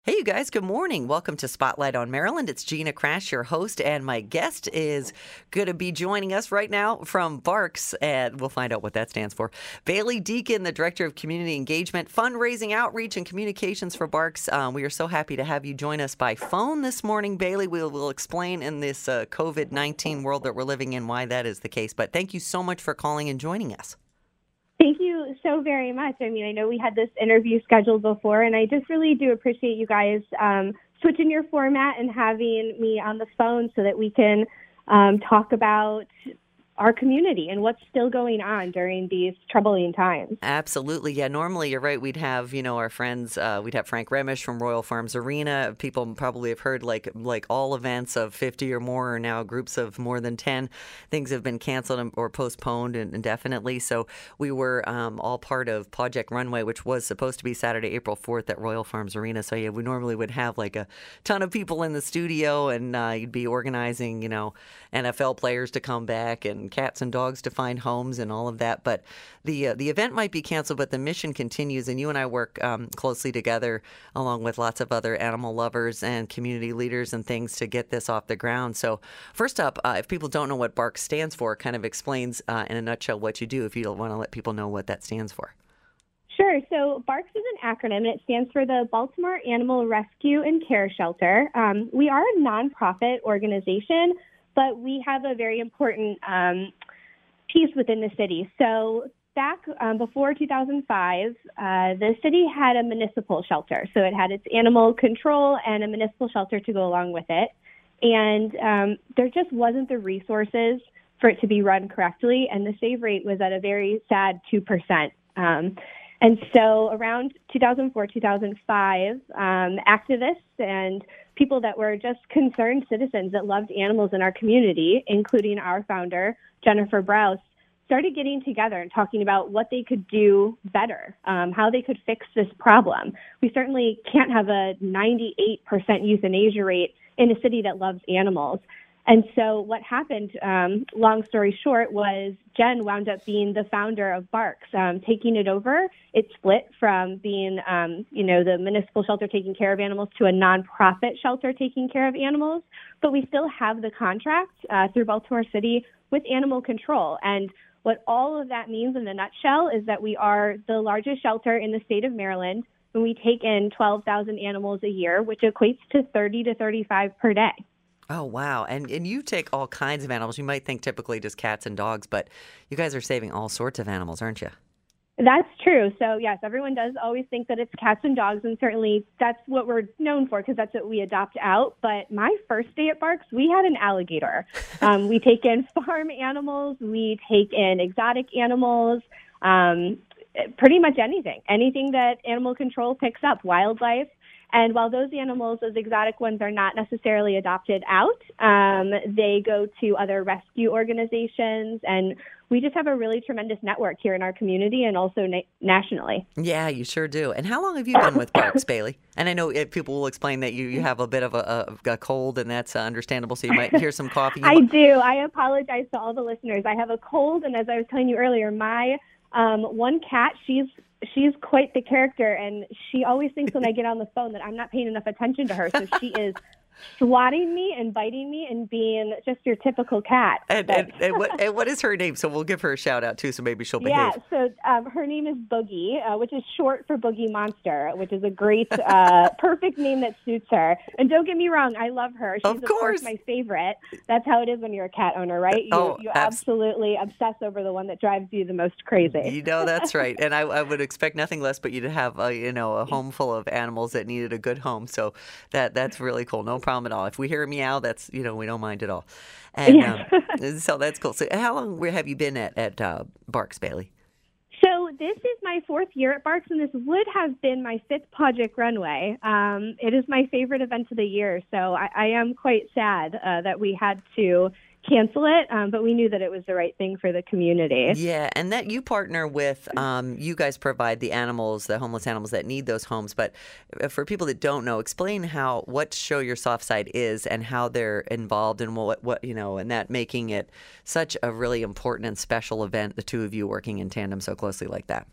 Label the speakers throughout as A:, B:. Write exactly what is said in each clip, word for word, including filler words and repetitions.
A: Hey, you guys, good morning. Welcome to Spotlight on Maryland. It's Gina Crash, your host, and my guest is going to be joining us right now from Barks, and we'll find out what that stands for. Bailey Deacon, the Director of Community Engagement, Fundraising, Outreach, and Communications for Barks. Um, we are so happy to have you join us by phone this morning, Bailey. We will explain in this uh, COVID nineteen world that we're living in why that is the case, but thank you so much for calling and joining us.
B: Thank you so very much. I mean, I know we had this interview scheduled before, and I just really do appreciate you guys um, switching your format and having me on the phone so that we can um, talk about our community and what's still going on during these troubling times.
A: Absolutely. Yeah, normally you're right. We'd have, you know, our friends, uh, we'd have Frank Remish from Royal Farms Arena. People probably have heard like like all events of fifty or more are now groups of more than ten. Things have been canceled or postponed indefinitely. So we were um, all part of Project Runway, which was supposed to be Saturday, April fourth at Royal Farms Arena. So yeah, we normally would have like a ton of people in the studio, and uh, you'd be organizing, you know, N F L players to come back and cats and dogs to find homes and all of that. But the uh, the event might be canceled, but the mission continues. And you and I work um, closely together, along with lots of other animal lovers and community leaders and things, to get this off the ground. So first up, uh, if people don't know what Barks stands for, it kind of explains uh, in a nutshell what you do, if you want to let people know what that stands for.
B: Sure. So Barks is an acronym, and it stands for the Baltimore Animal Rescue and Care Shelter. Um, we are a nonprofit organization, but we have a very important um, piece within the city. So back um, before two thousand five, uh, the city had a municipal shelter. So it had its animal control and a municipal shelter to go along with it. And um, there just wasn't the resources for it to be run correctly, and the save rate was at a very sad two percent. Um, and so around two thousand four, two thousand five, um, activists and people that were just concerned citizens that loved animals in our community, including our founder, Jennifer Browse, started getting together and talking about what they could do better, um, how they could fix this problem. We certainly can't have a ninety-eight percent euthanasia rate in a city that loves animals. And so what happened, um, long story short, was Jen wound up being the founder of Barks, um, taking it over. It split from being, um, you know, the municipal shelter taking care of animals to a nonprofit shelter taking care of animals. But we still have the contract uh, through Baltimore City with animal control. And what all of that means in a nutshell is that we are the largest shelter in the state of Maryland, and we take in twelve thousand animals a year, which equates to thirty to thirty-five per day.
A: Oh, wow. And and you take all kinds of animals. You might think typically just cats and dogs, but you guys are saving all sorts of animals, aren't you?
B: That's true. So, yes, everyone does always think that it's cats and dogs, and certainly that's what we're known for because that's what we adopt out. But my first day at Barks, we had an alligator. Um, we take in farm animals. We take in exotic animals, um, pretty much anything, anything that animal control picks up, wildlife. And while those animals, those exotic ones, are not necessarily adopted out, um, they go to other rescue organizations. And we just have a really tremendous network here in our community and also na- nationally.
A: Yeah, you sure do. And how long have you been with Barks, Bailey? And I know it, people will explain that you, you have a bit of a, a, a cold, and that's uh, understandable, so you might hear some coughing.
B: I do. I apologize to all the listeners. I have a cold, and as I was telling you earlier, my um, one cat, she's She's quite the character, and she always thinks when I get on the phone that I'm not paying enough attention to her. So she is swatting me and biting me and being just your typical cat.
A: And, and, and, what, and what is her name? So we'll give her a shout out too, so maybe she'll behave.
B: Yeah, so um, her name is Boogie, uh, which is short for Boogie Monster, which is a great, uh, perfect name that suits her. And don't get me wrong, I love her. She's,
A: of
B: of
A: course.
B: course, my favorite. That's how it is when you're a cat owner, right? You,
A: oh,
B: you
A: abs-
B: absolutely obsess over the one that drives you the most crazy.
A: You know, that's right. And I, I would expect nothing less but you to have, a, you know, a home full of animals that needed a good home. So that that's really cool. No problem at all. If we hear a meow, that's, you know, we don't mind at all. And
B: yeah.
A: um, so that's cool. So how long have you been at, at uh, Barks, Bailey?
B: So this is my fourth year at Barks, and this would have been my fifth Project Runway. Um, it is my favorite event of the year, so I, I am quite sad uh, that we had to cancel it, um, but we knew that it was the right thing for the community.
A: Yeah, and that you partner with, um, you guys provide the animals, the homeless animals that need those homes. But for people that don't know, explain how, what Show Your Soft Side is and how they're involved and what, what, you know, and that making it such a really important and special event, the two of you working in tandem so closely like that.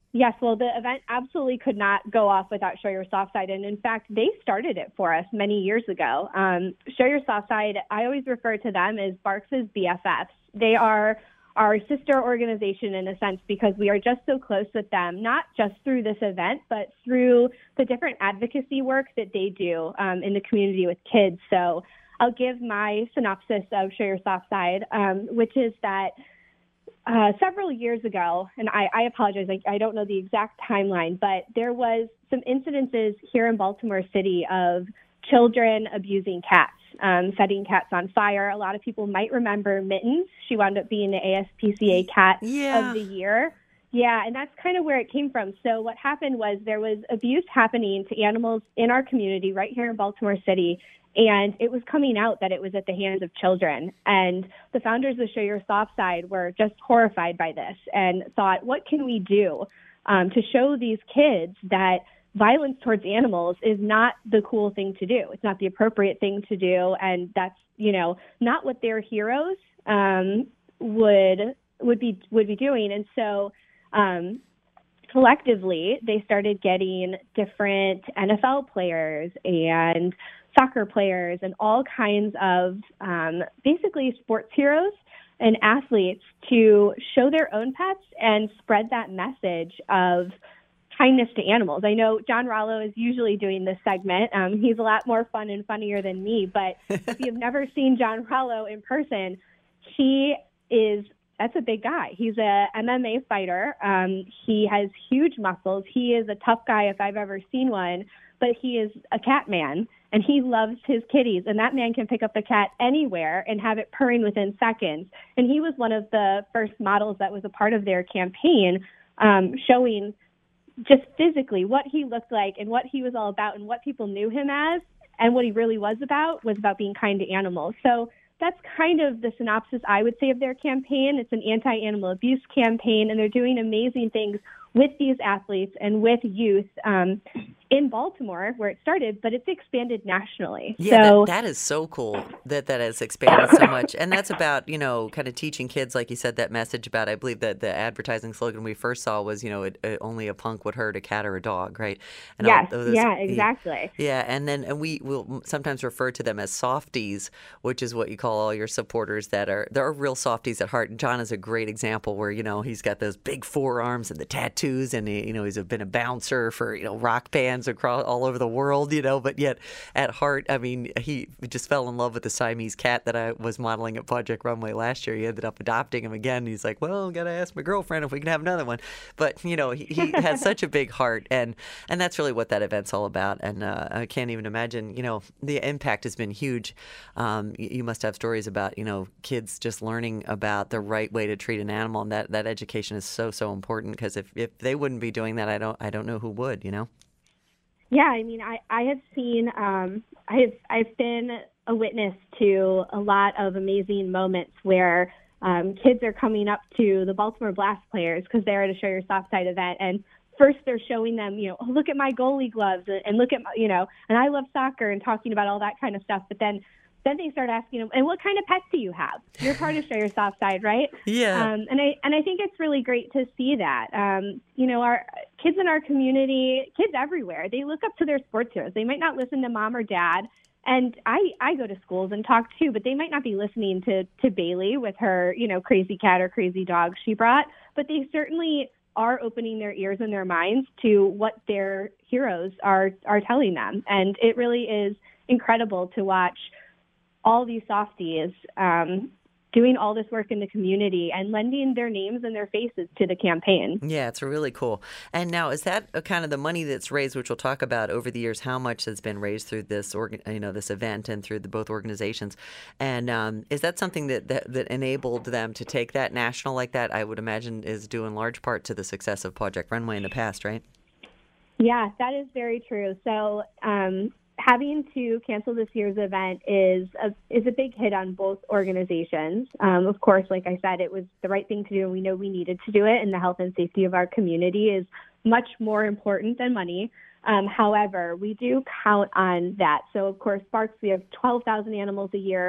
B: Yes, well, the event absolutely could not go off without Show Your Soft Side. And in fact, they started it for us many years ago. Um, Show Your Soft Side, I always refer to them as Barks' B F Fs. They are our sister organization in a sense because we are just so close with them, not just through this event, but through the different advocacy work that they do um, in the community with kids. So I'll give my synopsis of Show Your Soft Side, um, which is that Uh, several years ago, and I, I apologize, I, I don't know the exact timeline, but there was some incidences here in Baltimore City of children abusing cats, um, setting cats on fire. A lot of people might remember Mittens. She wound up being the A S P C A Cat
A: yeah.
B: of the Year. Yeah, and that's kind of where it came from. So what happened was there was abuse happening to animals in our community right here in Baltimore City, and it was coming out that it was at the hands of children. And the founders of Show Your Soft Side were just horrified by this and thought, what can we do um, to show these kids that violence towards animals is not the cool thing to do? It's not the appropriate thing to do. And that's, you know, not what their heroes um, would would be would be doing. And so um, collectively, they started getting different N F L players and soccer players and all kinds of um, basically sports heroes and athletes to show their own pets and spread that message of kindness to animals. I know John Rollo is usually doing this segment. Um, he's a lot more fun and funnier than me, but if you've never seen John Rollo in person, he is, that's a big guy. He's a M M A fighter. Um, he has huge muscles. He is a tough guy if I've ever seen one, but he is a cat man. And he loves his kitties, and that man can pick up a cat anywhere and have it purring within seconds. And he was one of the first models that was a part of their campaign, um, showing just physically what he looked like and what he was all about and what people knew him as and what he really was about was about being kind to animals. So that's kind of the synopsis I would say of their campaign. It's an anti-animal abuse campaign, and they're doing amazing things with these athletes and with youth um, in Baltimore, where it started, but it's expanded nationally.
A: Yeah,
B: so,
A: that, that is so cool that that has expanded so much. And that's about, you know, kind of teaching kids, like you said, that message about, I believe that the advertising slogan we first saw was, you know, it, it, only a punk would hurt a cat or a dog, right? And
B: yes,
A: all those,
B: yeah, exactly.
A: Yeah, and then and we will sometimes refer to them as softies, which is what you call all your supporters that are, there are real softies at heart. And John is a great example where, you know, he's got those big forearms and the tattoos, and, he, you know, he's been a bouncer for, you know, rock bands across all over the world, you know, but yet at heart, I mean, he just fell in love with the Siamese cat that I was modeling at Project Runway last year. He ended up adopting him again. He's like, well, got to ask my girlfriend if we can have another one. But, you know, he, he has such a big heart, and, and that's really what that event's all about. And uh, I can't even imagine, you know, the impact has been huge. Um, you, you must have stories about, you know, kids just learning about the right way to treat an animal, and that, that education is so, so important, because if, if they wouldn't be doing that, I don't I don't know who would, you know?
B: Yeah, I mean, I, I have seen, um, I have, I've been a witness to a lot of amazing moments where um, kids are coming up to the Baltimore Blast players because they're at a Show Your Soft Side event, and first they're showing them, you know, oh, look at my goalie gloves, and, and look at my, you know, and I love soccer, and talking about all that kind of stuff. But then Then they start asking them, and what kind of pets do you have? You're part of Show Your Soft Side, right?
A: Yeah.
B: Um, and I and I think it's really great to see that. Um, you know, our kids in our community, kids everywhere, they look up to their sports heroes. They might not listen to mom or dad. And I, I go to schools and talk too, but they might not be listening to, to Bailey with her, you know, crazy cat or crazy dog she brought. But they certainly are opening their ears and their minds to what their heroes are are telling them. And it really is incredible to watch all these softies um, doing all this work in the community and lending their names and their faces to the campaign.
A: Yeah, it's really cool. And now, is that a kind of the money that's raised, which we'll talk about over the years, how much has been raised through this, organ, you know, this event and through the both organizations? And um, is that something that, that that enabled them to take that national like that? I would imagine is due in large part to the success of Project Runway in the past, right?
B: Yeah, that is very true. So um, having to cancel this year's event is a, is a big hit on both organizations. Um, of course, like I said, it was the right thing to do, and we know we needed to do it, and the health and safety of our community is much more important than money. Um, however, we do count on that. So, of course, Barks, we have twelve thousand animals a year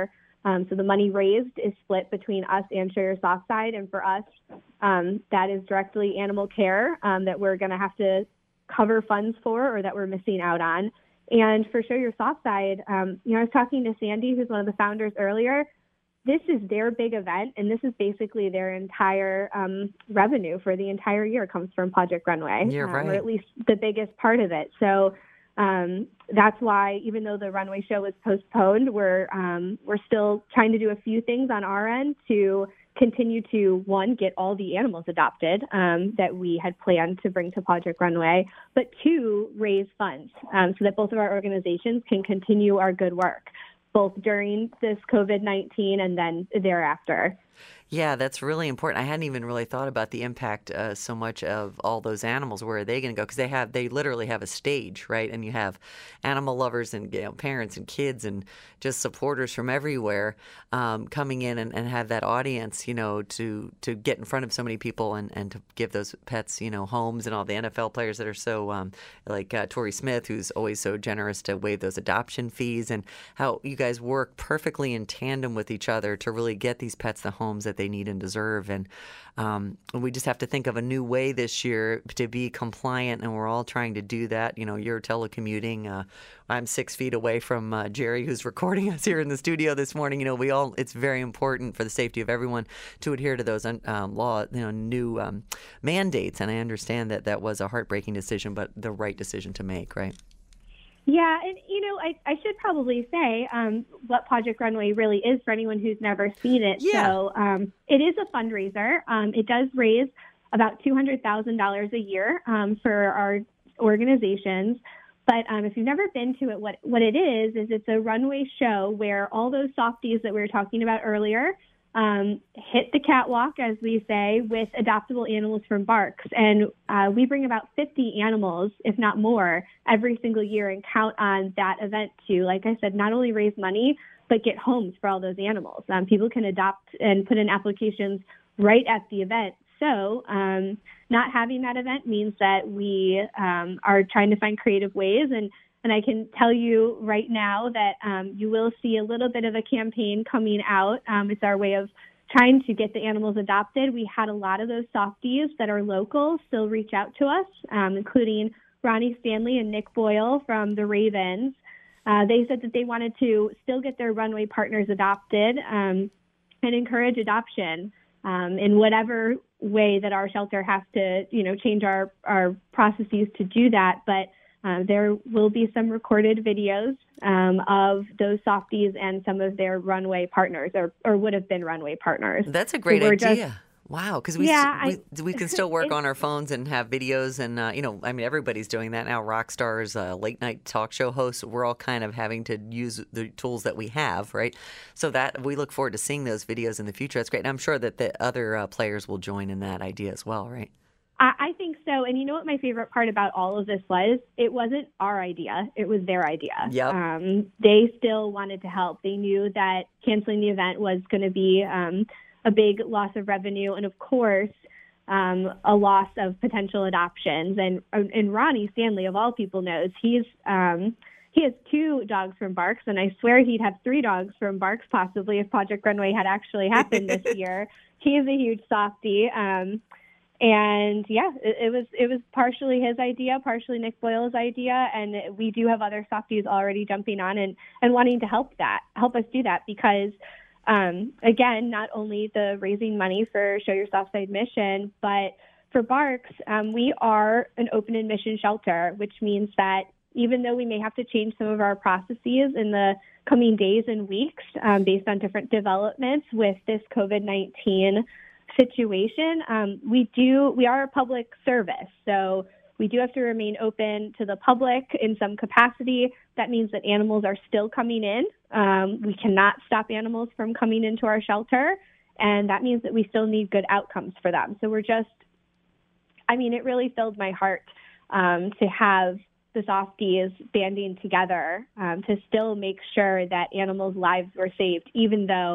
B: Um, so the money raised is split between us and Show Your Soft Side. And for us, um, that is directly animal care um, that we're going to have to cover funds for or that we're missing out on. And for Show Your Soft Side, um, you know, I was talking to Sandy, who's one of the founders earlier. This is their big event, and this is basically their entire um, revenue for the entire year comes from Project Runway,
A: You're
B: um,
A: right.
B: or at least the biggest part of it. So um, that's why, even though the runway show was postponed, we're um, we're still trying to do a few things on our end to continue to, one, get all the animals adopted um, that we had planned to bring to Project Runway, but two, raise funds um, so that both of our organizations can continue our good work, both during this COVID nineteen and then thereafter.
A: Yeah, that's really important. I hadn't even really thought about the impact uh, so much of all those animals. Where are they going to go? Because they have, they literally have a stage, right? And you have animal lovers and, you know, parents and kids and just supporters from everywhere um, coming in and, and have that audience, you know, to to get in front of so many people and, and to give those pets, you know, homes, and all the N F L players that are so um, like uh, Torrey Smith, who's always so generous to waive those adoption fees, and how you guys work perfectly in tandem with each other to really get these pets the homes that they need and deserve. And um, we just have to think of a new way this year to be compliant, and we're all trying to do that. You know, you're telecommuting. Uh, I'm six feet away from uh, Jerry, who's recording us here in the studio this morning. You know, we all, it's very important for the safety of everyone to adhere to those um, law, you know, new um, mandates. And I understand that that was a heartbreaking decision, but the right decision to make, right?
B: Yeah, and, you know, I, I should probably say um, what Project Runway really is for anyone who's never seen it.
A: Yeah.
B: So um, it is a fundraiser. Um, it does raise about two hundred thousand dollars a year um, for our organizations. But um, if you've never been to it, what, what it is, is it's a runway show where all those softies that we were talking about earlier Um, hit the catwalk, as we say, with adoptable animals from Barks. And uh, we bring about fifty animals, if not more, every single year and count on that event to, like I said, not only raise money, but get homes for all those animals. Um, people can adopt and put in applications right at the event. So um, not having that event means that we um, are trying to find creative ways. And And I can tell you right now that um, you will see a little bit of a campaign coming out. Um, it's our way of trying to get the animals adopted. We had a lot of those softies that are local still reach out to us, um, including Ronnie Stanley and Nick Boyle from the Ravens. Uh, they said that they wanted to still get their runway partners adopted um, and encourage adoption um, in whatever way that our shelter has to, you know, change our, our processes to do that. But Uh, there will be some recorded videos um, of those softies and some of their runway partners, or, or would have been runway partners.
A: That's a great
B: so
A: idea.
B: Just,
A: wow, because we,
B: yeah,
A: we
B: I,
A: we can still work on our phones and have videos, and uh, you know, I mean, everybody's doing that now. Rock stars, uh, late night talk show hosts, we're all kind of having to use the tools that we have, right? So that we look forward to seeing those videos in the future. That's great, and I'm sure that the other uh, players will join in that idea as well, right?
B: I think so. And you know what my favorite part about all of this was? It wasn't our idea. It was their idea.
A: Yep.
B: Um, they still wanted to help. They knew that canceling the event was going to be um, a big loss of revenue and, of course, um, a loss of potential adoptions. And, and Ronnie Stanley, of all people, knows he's um, he has two dogs from Barks, and I swear he'd have three dogs from Barks possibly if Project Runway had actually happened this year. He is a huge softie. Um And yeah, it, it was it was partially his idea, partially Nick Boyle's idea, and we do have other softies already jumping on and, and wanting to help that help us do that because, um, again, not only the raising money for Show Your Soft Side mission, but for Barks, um, we are an open admission shelter, which means that even though we may have to change some of our processes in the coming days and weeks um, based on different developments with this COVID nineteen situation, um, we do we are a public service, so we do have to remain open to the public in some capacity. That means that animals are still coming in. Um, we cannot stop animals from coming into our shelter, and that means that we still need good outcomes for them. So we're just, I mean, it really filled my heart um, to have the softies banding together um, to still make sure that animals' lives were saved, even though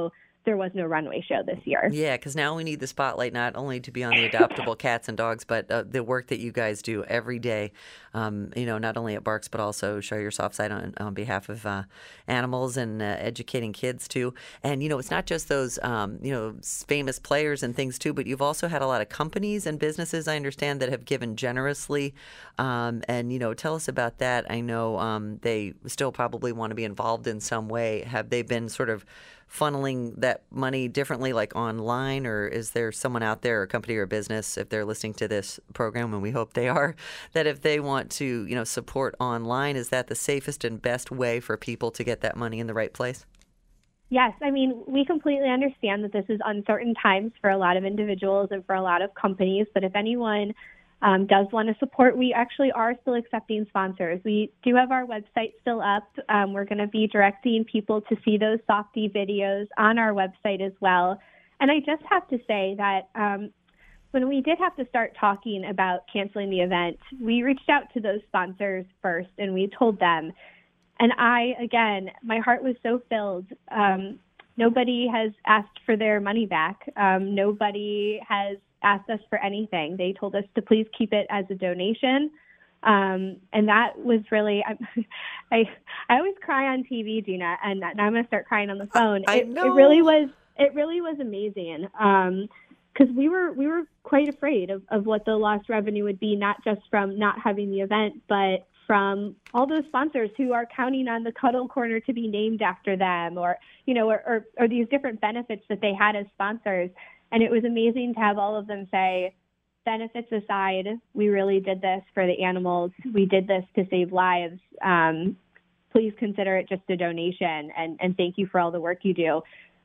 B: there was no runway show this year.
A: Yeah, because now we need the spotlight not only to be on the adoptable cats and dogs, but uh, the work that you guys do every day, um, you know, not only at Barks, but also Show Your Soft Side on, on behalf of uh, animals and uh, educating kids, too. And, you know, it's not just those, um, you know, famous players and things, too, but you've also had a lot of companies and businesses, I understand, that have given generously. Um, and, you know, tell us about that. I know um, they still probably want to be involved in some way. Have they been sort of funneling that money differently, like online, or is there someone out there, a company or a business, if they're listening to this program, and we hope they are, that if they want to, you know, support online, is that the safest and best way for people to get that money in the right place?
B: Yes, I mean, we completely understand that this is uncertain times for a lot of individuals and for a lot of companies, but if anyone Um, does want to support, we actually are still accepting sponsors. We do have our website still up. Um, we're going to be directing people to see those Softie videos on our website as well. And I just have to say that um, when we did have to start talking about canceling the event, we reached out to those sponsors first and we told them. And I, again, my heart was so filled. Um, nobody has asked for their money back. Um, nobody has asked us for anything. They told us to please keep it as a donation. Um, and that was really, I, I I always cry on T V, Gina, and now I'm going to start crying on the phone.
A: I
B: It,
A: know.
B: it really was, it really was amazing. Um, cause we were, we were quite afraid of, of what the lost revenue would be, not just from not having the event, but from all those sponsors who are counting on the Cuddle Corner to be named after them, or, you know, or, or, or these different benefits that they had as sponsors. And it was amazing to have all of them say, benefits aside, we really did this for the animals. We did this to save lives. Um, please consider it just a donation, and, and thank you for all the work you do.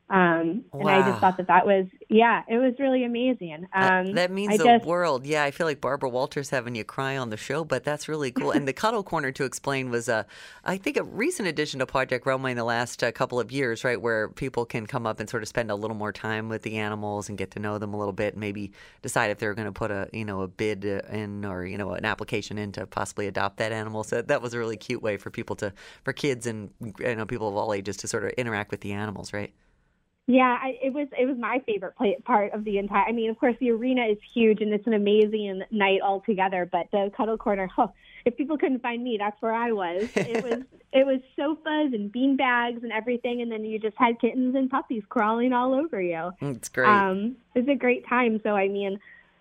B: Um, and
A: Wow.
B: I just thought that that was, yeah, it was really amazing. Um,
A: Uh, that means
B: I
A: the
B: just,
A: world. Yeah, I feel like Barbara Walters having you cry on the show, but that's really cool. And the Cuddle Corner, to explain, was, a, I think, a recent addition to Project Runway in the last uh, couple of years, right, where people can come up and sort of spend a little more time with the animals and get to know them a little bit, and maybe decide if they're going to put a, you know, a bid in, or, you know, an application in to possibly adopt that animal. So that was a really cute way for people to, for kids and, you know, people of all ages to sort of interact with the animals, right?
B: Yeah, I, it was it was my favorite play, part of the entire. I mean, of course, the arena is huge and it's an amazing night altogether. But the Cuddle Corner, oh, if people couldn't find me, that's where I was. It was it was sofas and bean bags and everything, and then you just had kittens and puppies crawling all over you.
A: It's great.
B: Um, it was a great time. So I mean,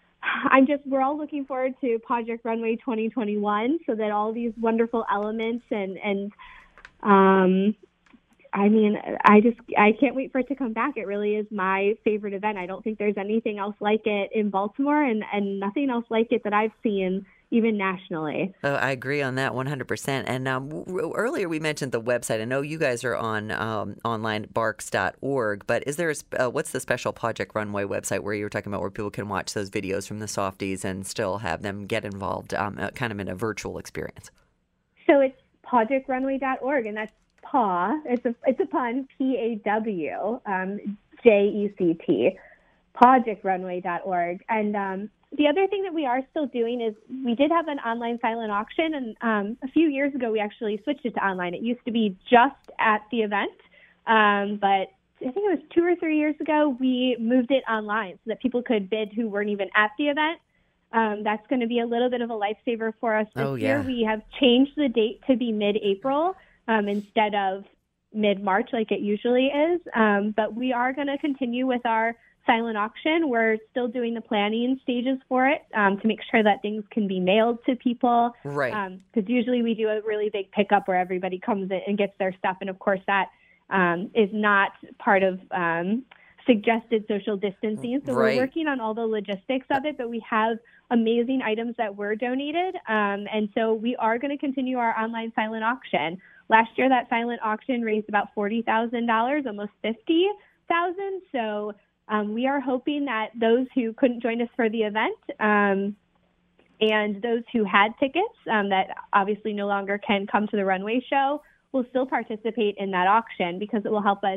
B: I'm just we're all looking forward to Project Runway twenty twenty-one, so that all these wonderful elements and and um. I mean, I just, I can't wait for it to come back. It really is my favorite event. I don't think there's anything else like it in Baltimore, and, and nothing else like it that I've seen, even nationally.
A: Oh, I agree on that one hundred percent. And um, w- earlier we mentioned the website. I know you guys are on um, online at barks dot org, but is there a, sp- uh, what's the special Project Runway website where you were talking about where people can watch those videos from the Softies and still have them get involved, um, uh, kind of in a virtual experience?
B: So it's project runway dot org, and that's paw. It's a it's a pun. P A W um, J E C T. project runway dot org. And um, the other thing that we are still doing is we did have an online silent auction, and um, a few years ago we actually switched it to online. It used to be just at the event, um, but I think it was two or three years ago we moved it online so that people could bid who weren't even at the event. Um, that's going to be a little bit of a lifesaver for us this
A: Oh, yeah.
B: year. We have changed the date to be mid-April. Um, instead of mid-March like it usually is. Um, but we are going to continue with our silent auction. We're still doing the planning stages for it um, to make sure that things can be mailed to people.
A: Right.
B: Because um, usually we do a really big pickup where everybody comes in and gets their stuff. And, of course, that um, is not part of um, suggested social distancing. So
A: Right.
B: we're working on all the logistics of it, but we have amazing items that were donated. Um, and so we are going to continue our online silent auction. Last year, that silent auction raised about forty thousand dollars, almost fifty thousand dollars. So um, we are hoping that those who couldn't join us for the event um, and those who had tickets um, that obviously no longer can come to the runway show will still participate in that auction, because it will help us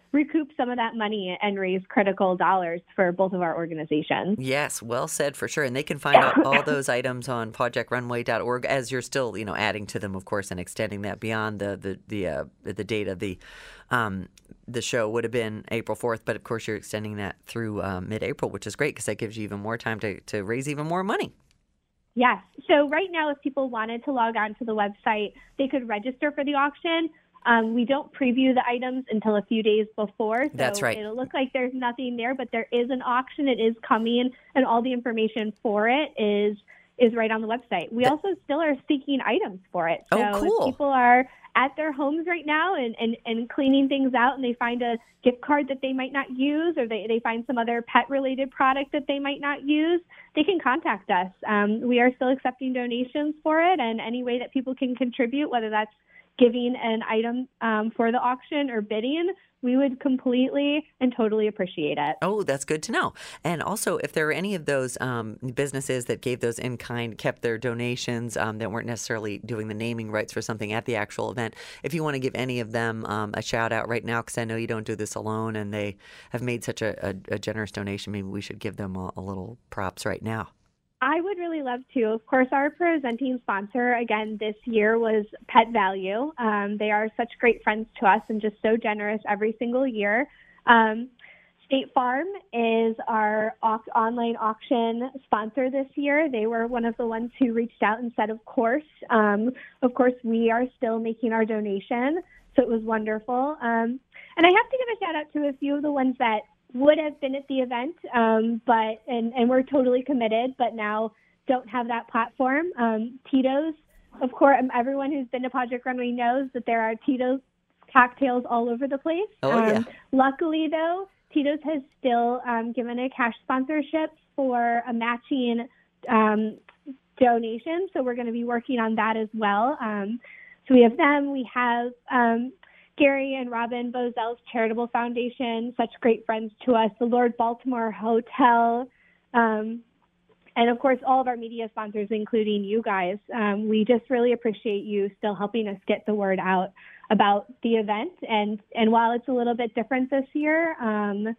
B: recoup some of that money and raise critical dollars for both of our organizations.
A: Yes, well said for sure. And they can find out all those items on project runway dot org as you're still, you know, adding to them, of course, and extending that beyond the the the uh, the date of the um, the show would have been April fourth, but of course you're extending that through uh, mid-April, which is great because that gives you even more time to, to raise even more money.
B: Yes. So right now, if people wanted to log on to the website, they could register for the auction. Um, we don't preview the items until a few days before. So
A: That's right.
B: It'll look like there's nothing there, but there is an auction. It is coming, and all the information for it is is right on the website. We also still are seeking items for it. So
A: Oh, cool.
B: if people are at their homes right now and, and, and cleaning things out and they find a gift card that they might not use, or they, they find some other pet-related product that they might not use, they can contact us. Um, we are still accepting donations for it, and any way that people can contribute, whether that's giving an item um, for the auction or bidding, we would completely and totally appreciate it.
A: Oh, that's good to know. And also, if there are any of those um, businesses that gave those in kind, kept their donations, um, that weren't necessarily doing the naming rights for something at the actual event, if you want to give any of them um, a shout out right now, because I know you don't do this alone and they have made such a, a, a generous donation, maybe we should give them a, a little props right now.
B: I would really love to. Of course, our presenting sponsor, again, this year was Pet Value. Um, they are such great friends to us and just so generous every single year. Um, State Farm is our au- online auction sponsor this year. They were one of the ones who reached out and said, of course, um, of course, we are still making our donation. So it was wonderful. Um, and I have to give a shout out to a few of the ones that would have been at the event, um, but and, and we're totally committed, but now don't have that platform. Um, Tito's, of course, everyone who's been to Project Runway knows that there are Tito's cocktails all over the place.
A: Oh,
B: um,
A: yeah.
B: Luckily, though, Tito's has still um, given a cash sponsorship for a matching um, donation, so we're going to be working on that as well. Um, so we have them. We have um, Gary and Robin Bozell's Charitable Foundation, such great friends to us, the Lord Baltimore Hotel, um, and of course, all of our media sponsors, including you guys. Um, we just really appreciate you still helping us get the word out about the event. And, and while it's a little bit different this year, um,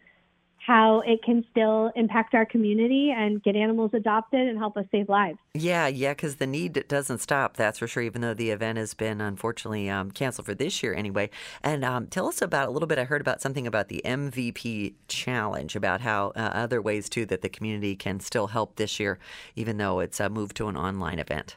B: how it can still impact our community and get animals adopted and help us save lives.
A: Yeah, yeah, because the need doesn't stop, that's for sure, even though the event has been unfortunately um, canceled for this year anyway. And um, tell us about a little bit, I heard about something about the M V P challenge, about how uh, other ways too that the community can still help this year, even though it's uh, moved to an online event.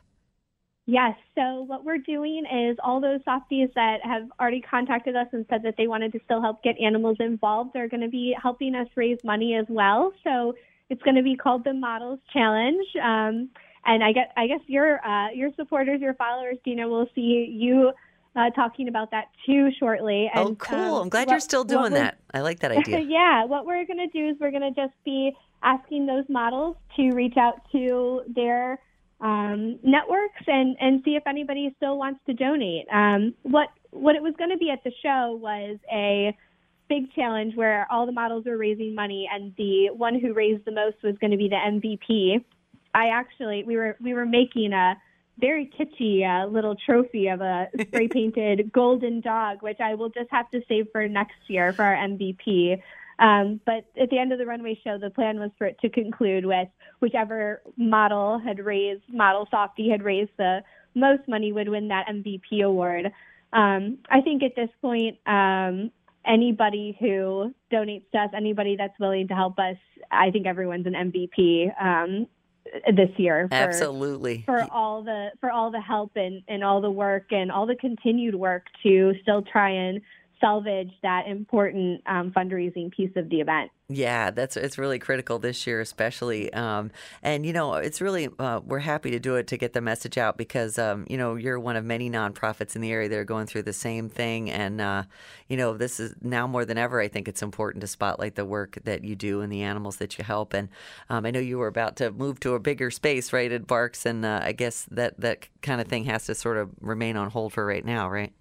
B: Yes. So what we're doing is all those softies that have already contacted us and said that they wanted to still help get animals involved are going to be helping us raise money as well. So it's going to be called the Models Challenge. Um, and I guess, I guess your uh, your supporters, your followers, Dina, will see you uh, talking about that too shortly. And,
A: oh, cool.
B: um,
A: I'm glad
B: what,
A: you're still doing that. I like that idea.
B: Yeah. What we're going to do is we're going to just be asking those models to reach out to their Um, networks and, and see if anybody still wants to donate. Um, what what it was going to be at the show was a big challenge where all the models were raising money, and the one who raised the most was going to be the M V P. I actually we were we were making a very kitschy uh, little trophy of a spray painted golden dog, which I will just have to save for next year for our M V P. Um, but at the end of the runway show, the plan was for it to conclude with whichever model had raised, model softie had raised the most money would win that M V P award. Um, I think at this point, um, anybody who donates to us, anybody that's willing to help us, I think everyone's an M V P um, this year. For,
A: Absolutely.
B: For all the for all the help and, and all the work and all the continued work to still try and salvage that important um, fundraising piece of the event.
A: Yeah, that's it's really critical this year, especially. Um, and, you know, it's really uh, we're happy to do it to get the message out because, um, you know, you're one of many nonprofits in the area that are going through the same thing. And, uh, you know, this is now more than ever, I think it's important to spotlight the work that you do and the animals that you help. And um, I know you were about to move to a bigger space, right, at Barks. And uh, I guess that, that kind of thing has to sort of remain on hold for right now, right?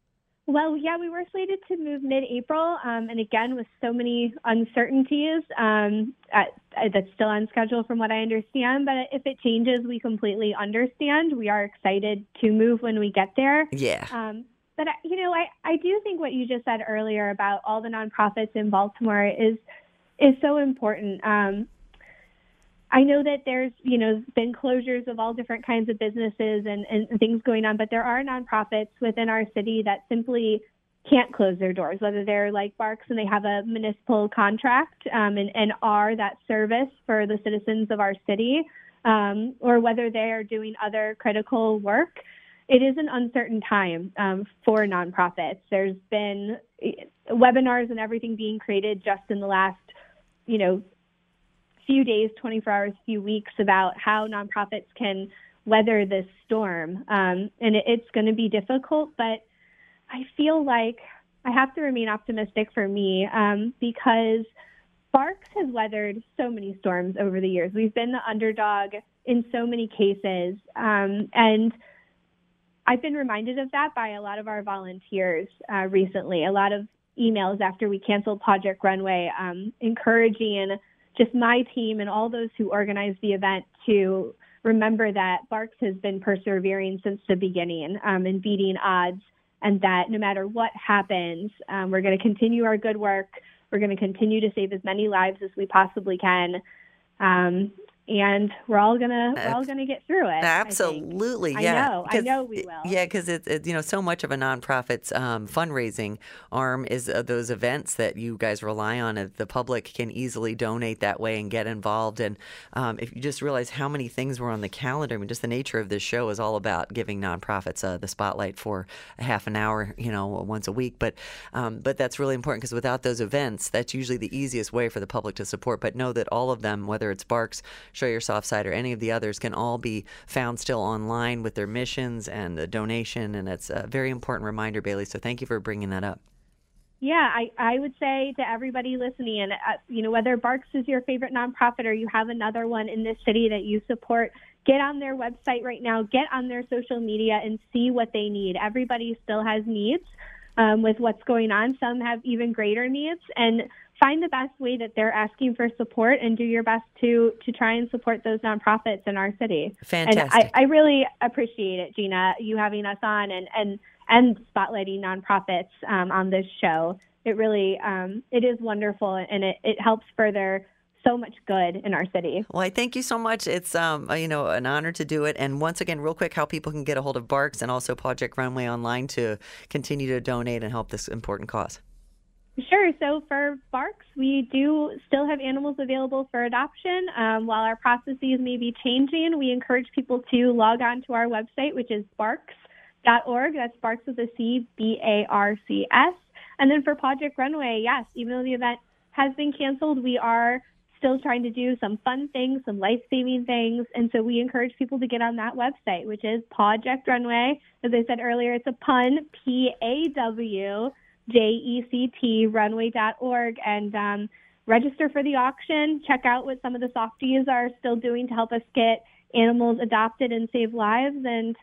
B: Well, yeah, we were slated to move mid-April, um, and again, with so many uncertainties, um, at, uh, that's still on schedule from what I understand, but if it changes, we completely understand. We are excited to move when we get there.
A: Yeah.
B: Um, but, you know, I, I do think what you just said earlier about all the nonprofits in Baltimore is is so important. Um, I know that there's, you know, been closures of all different kinds of businesses and, and things going on, but there are nonprofits within our city that simply can't close their doors, whether they're like Barks and they have a municipal contract um, and, and are that service for the citizens of our city, um, or whether they are doing other critical work. It is an uncertain time um, for nonprofits. There's been webinars and everything being created just in the last, you know, few days, twenty-four hours, few weeks about how nonprofits can weather this storm. Um, and it, it's going to be difficult, but I feel like I have to remain optimistic for me um, because Barks has weathered so many storms over the years. We've been the underdog in so many cases. Um, and I've been reminded of that by a lot of our volunteers uh, recently, a lot of emails after we canceled Project Runway, um, encouraging just my team and all those who organized the event to remember that Barks has been persevering since the beginning um, and beating odds, and that no matter what happens, um, we're going to continue our good work. We're going to continue to save as many lives as we possibly can. Um, And we're all gonna we're all gonna get through it.
A: Absolutely,
B: I
A: yeah.
B: I know, I know we will.
A: Yeah, because it's it, you know so much of a nonprofit's um, fundraising arm is uh, those events that you guys rely on. Uh, the public can easily donate that way and get involved. And um, if you just realize how many things were on the calendar, I mean, just the nature of this show is all about giving nonprofits uh, the spotlight for a half an hour, you know, once a week. But um, but that's really important because without those events, that's usually the easiest way for the public to support. But know that all of them, whether it's Barks, Show Your Soft Side, or any of the others, can all be found still online with their missions and the donation. And it's a very important reminder, Bailey. So thank you for bringing that up.
B: Yeah, I, I would say to everybody listening, and uh, you know, whether Barks is your favorite nonprofit or you have another one in this city that you support, get on their website right now, get on their social media and see what they need. Everybody still has needs um, with what's going on. Some have even greater needs, and find the best way that they're asking for support and do your best to to try and support those nonprofits in our city.
A: Fantastic.
B: And I, I really appreciate it, Gina, you having us on and, and, and spotlighting nonprofits um, on this show. It really, um, it is wonderful, and it, it helps further so much good in our city.
A: Well, I thank you so much. It's um, you know, an honor to do it. And once again, real quick, how people can get a hold of Barks and also Project Runway online to continue to donate and help this important cause.
B: Sure. So for Barks, we do still have animals available for adoption. Um, while our processes may be changing, we encourage people to log on to our website, which is barks dot org. That's Barks with a C, B A R C S. And then for Project Runway, yes, even though the event has been canceled, we are still trying to do some fun things, some life-saving things. And so we encourage people to get on that website, which is Project Runway. As I said earlier, it's a pun, P A W J E C T, runway dot org, and um, register for the auction. Check out what some of the softies are still doing to help us get animals adopted and save lives. And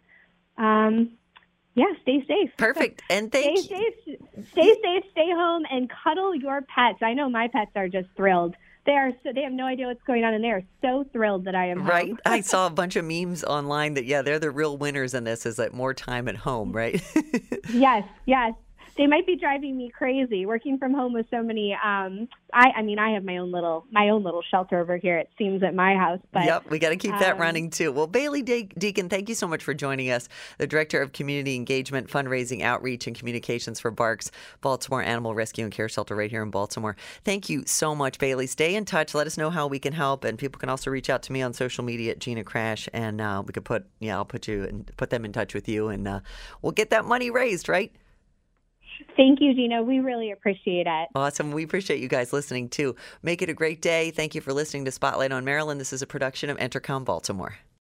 B: um, yeah, stay safe.
A: Perfect. And thank
B: stay you. Safe, stay safe, stay home, and cuddle your pets. I know my pets are just thrilled. They are so, they have no idea what's going on, and they are so thrilled that I am
A: right.
B: home.
A: I saw a bunch of memes online that yeah, they're the real winners in this. Is like more time at home, right?
B: Yes. Yes. They might be driving me crazy working from home with so many. Um, I, I mean, I have my own little, my own little shelter over here. It seems at my house, but
A: yep, we got to keep that
B: um,
A: running too. Well, Bailey De- Deacon, thank you so much for joining us. The Director of Community Engagement, Fundraising, Outreach, and Communications for Barks, Baltimore Animal Rescue and Care Shelter right here in Baltimore. Thank you so much, Bailey. Stay in touch. Let us know how we can help, and people can also reach out to me on social media at Gina Crash, and uh, we could put, yeah, I'll put you and put them in touch with you, and uh, we'll get that money raised, right?
B: Thank you, Gina. We really appreciate it.
A: Awesome. We appreciate you guys listening, too. Make it a great day. Thank you for listening to Spotlight on Maryland. This is a production of Entercom Baltimore.